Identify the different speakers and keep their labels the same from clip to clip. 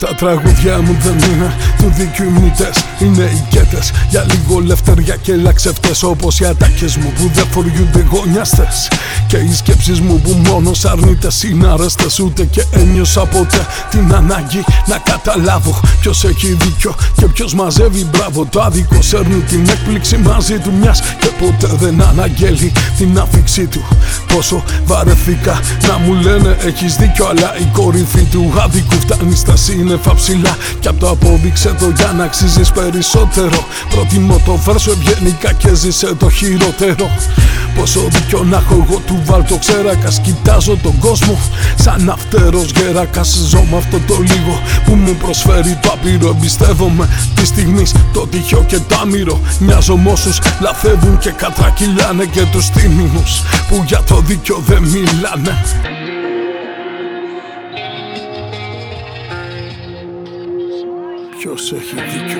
Speaker 1: Τα τραγούδια μου δεν είναι του δίκιου μνητές, είναι οικέτες για λίγο λευτεριά και λαξευτές, όπως οι ατάκες μου που δεν φοριούνται γωνιαστές και οι σκέψεις μου που μόνο σ' αρνητές είναι αρεστές. Ούτε και ένιωσα ποτέ την ανάγκη να καταλάβω ποιος έχει δίκιο και ποιος μαζεύει μπράβο. Το άδικο σέρνει την έκπληξη μαζί του μιας και ποτέ δεν αναγγέλει την άφηξή του. Πόσο βαρεθήκα να μου λένε έχεις δίκιο, αλλά η κορυφή του άδικου φτάνει στα σύννεφα ψηλά. Κι απ' το απόδειξε το για να αξίζεις περισσότερο. Προτιμώ το βέρσο ευγενικά και ζήσε το χειρότερο. Πόσο δίκιο να έχω εγώ του βάλτο ξέρακας, κοιτάζω τον κόσμο σαν αυτερός γέρακας. Ζω με αυτό το λίγο που μου προσφέρει το άπειρο. Εμπιστεύομαι τη στιγμή το τυχαίο και το άμυρο. Μοιάζω με όσους λαθεύουν και κατρακυλάνε και τους τίμηνους που για το δίκιο δεν μιλάνε. Ποιος έχει δίκιο?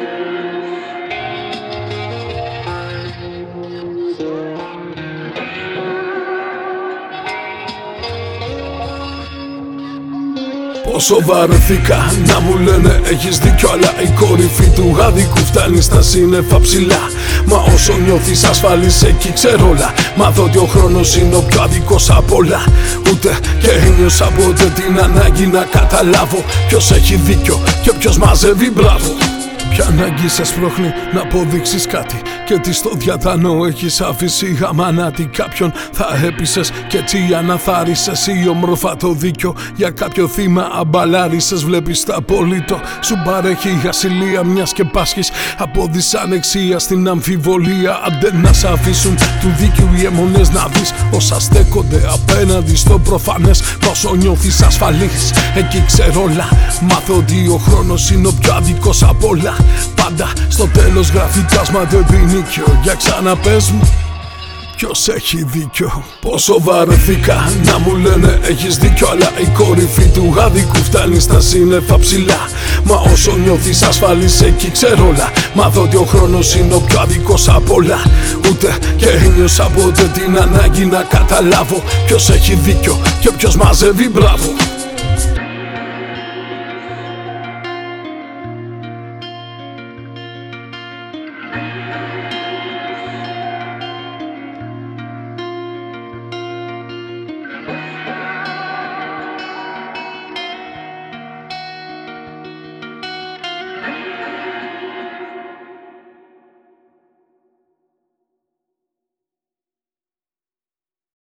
Speaker 1: Πόσο βαρεθήκα να μου λένε έχεις δίκιο, αλλά η κορυφή του άδικου φτάνει στα σύννεφα ψηλά. Μα όσο νιώθεις ασφαλής εκεί ξέρω όλα. Μάθω ότι ο χρόνος είναι ο πιο αδικός απ' όλα. Ούτε και ένιωσα ποτέ την ανάγκη να καταλάβω ποιος έχει δίκιο και ποιος μαζεύει μπράβο. Ποια ανάγκη σας πρόχνει να αποδείξεις κάτι και τι στο διατανό έχεις αφήσει γαμανάτι. Κάποιον θα έπεισες κι έτσι αναθάρισες ή όμορφα το δίκιο για κάποιο θύμα αμπαλάρισες. Βλέπεις τα απόλυτο σου παρέχει η ασυλία μιας και πάσχεις από δυσανεξία στην αμφιβολία. Άντε να σ' αφήσουν του δίκαιου οι αιμονές να δεις όσα στέκονται απέναντι στο προφανές. Πόσο νιώθεις ασφαλής εκεί ξέρω όλα. Μάθω ότι ο χρόνος είναι ο πιο αδικός απ' όλα. Πάντα στο τέλος γράφει το άσμα το επινίκιο. Για ξαναπες μου ποιος έχει δίκιο? Πόσο βαρεθήκα να μου λένε έχεις δίκιο, αλλά η κορυφή του άδικου φτάνει στα σύννεφα ψηλά. Μα όσο νιώθεις ασφαλής εκεί ξέρω όλα. Μάθω ότι ο χρόνος είναι ο πιο αδικός απ' όλα. Ούτε και ένιωσα ποτέ την ανάγκη να καταλάβω ποιος έχει δίκιο και ποιος μαζεύει μπράβο.